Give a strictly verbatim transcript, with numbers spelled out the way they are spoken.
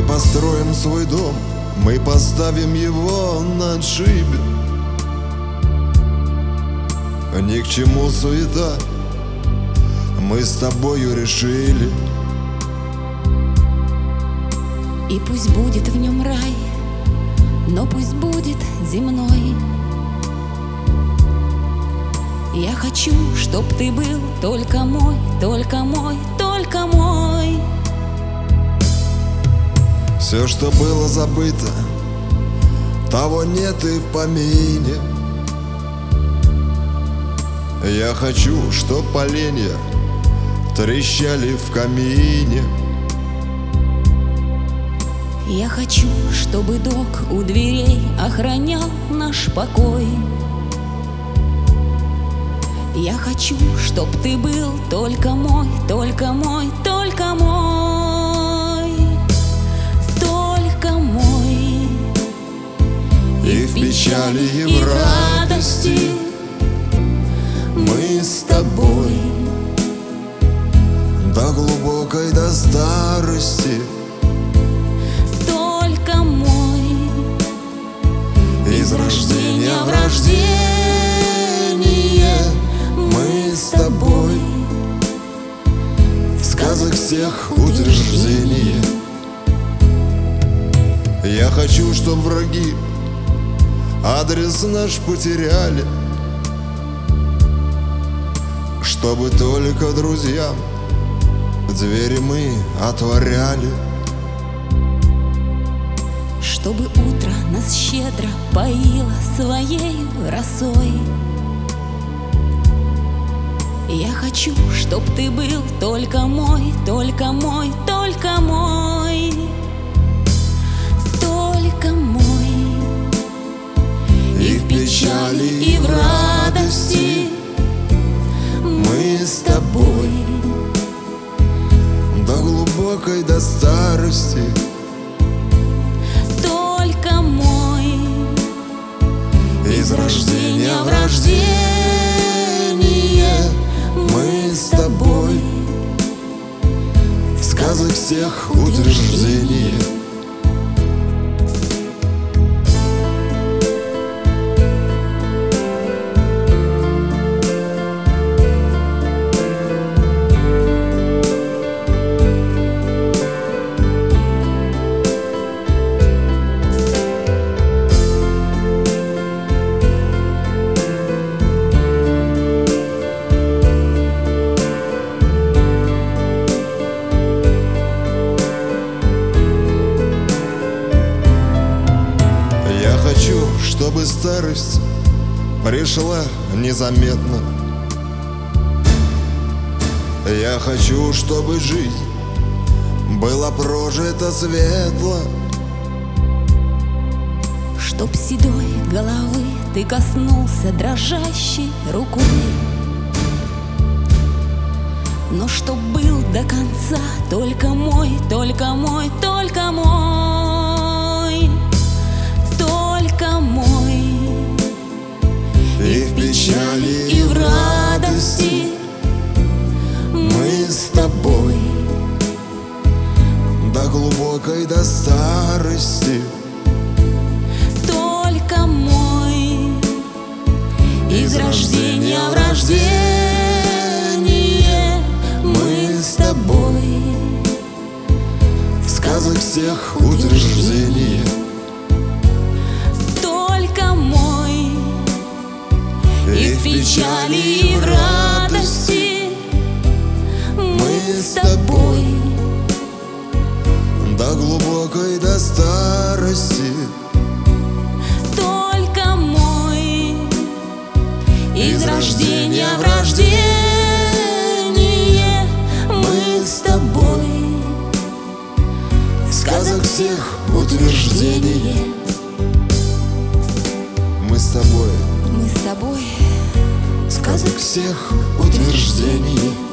построим свой дом, мы поставим его на отшибе. Ни к чему суета, мы с тобою решили. И пусть будет в нем рай, но пусть будет земной. Я хочу, чтоб ты был только мой, только мой, только мой. Все, что было забыто, того нет и в помине. Я хочу, чтоб поленья трещали в камине. Я хочу, чтобы док у дверей охранял наш покой. Я хочу, чтоб ты был только мой, только мой, только мой, только мой. И в печали, и в радости мы с тобой до глубокой, до старости. Только мой. Из рождения в рождение мы с тобой. В сказок всех утверждение. Я хочу, чтоб враги адрес наш потеряли, чтобы только друзьям двери мы отворяли. Чтобы утро нас щедро поило своей росой. Я хочу, чтоб ты был только мой, только мой, только мой, только мой. И в печали, и в радости мы с тобой до глубокой, до старости. Только мой. Из рождения в рождение мы с тобой. В сказок всех утверждение. Чтобы старость пришла незаметно. Я хочу, чтобы жизнь была прожита светло. Чтоб седой головы ты коснулся дрожащей рукой, но чтоб был до конца только мой, только мой, только мой, только мой. И в печали, и в радости мы с тобой до глубокой, до старости. Только мой. Из рождения в рождение мы с тобой. В сказок всех утверждение. Только мой. И в печали, и в радости мы с тобой до глубокой, до старости. Только мой. Из рождения в рождение мы с тобой. В сказок всех утверждение. Мы с тобой. Мы с тобой. В сказок всех утверждение.